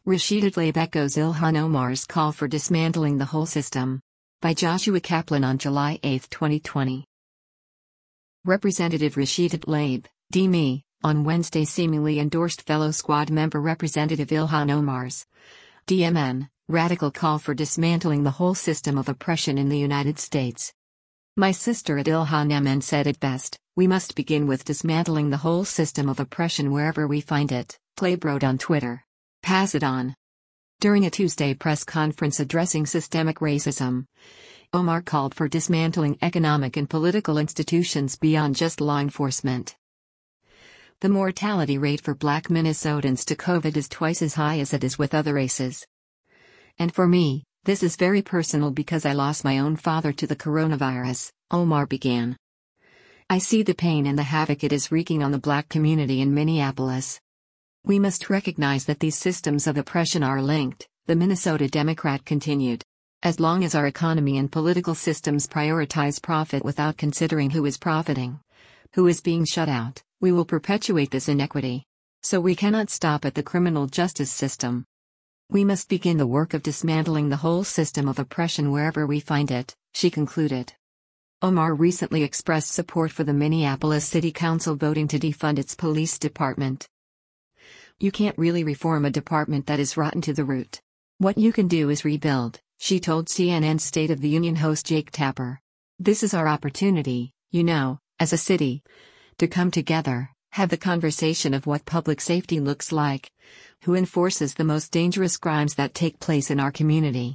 Rashida Tlaib echoes Ilhan Omar's call for dismantling the whole system. By Joshua Kaplan on July 8, 2020. Representative Rashida Tlaib, DME, on Wednesday seemingly endorsed fellow squad member Representative Ilhan Omar's DMN radical call for dismantling the whole system of oppression in the United States. My sister at Ilhan MN said it best, "We must begin with dismantling the whole system of oppression wherever we find it," Tlaib wrote on Twitter. Pass it on. During a Tuesday press conference addressing systemic racism, Omar called for dismantling economic and political institutions beyond just law enforcement. The mortality rate for Black Minnesotans to COVID is twice as high as it is with other races. And for me, this is very personal because I lost my own father to the coronavirus, Omar began. I see the pain and the havoc it is wreaking on the Black community in Minneapolis. We must recognize that these systems of oppression are linked, the Minnesota Democrat continued. As long as our economy and political systems prioritize profit without considering who is profiting, who is being shut out, we will perpetuate this inequity. So we cannot stop at the criminal justice system. We must begin the work of dismantling the whole system of oppression wherever we find it, she concluded. Omar recently expressed support for the Minneapolis City Council voting to defund its police department. You can't really reform a department that is rotten to the root. What you can do is rebuild, she told CNN's State of the Union host Jake Tapper. This is our opportunity, as a city, to come together, have the conversation of what public safety looks like, who enforces the most dangerous crimes that take place in our community.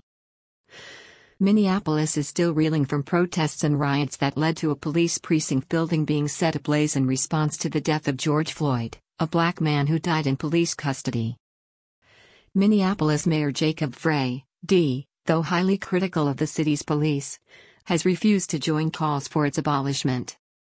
Minneapolis is still reeling from protests and riots that led to a police precinct building being set ablaze in response to the death of George Floyd, a Black man who died in police custody. Minneapolis Mayor Jacob Frey, D., though highly critical of the city's police, has refused to join calls for its abolishment.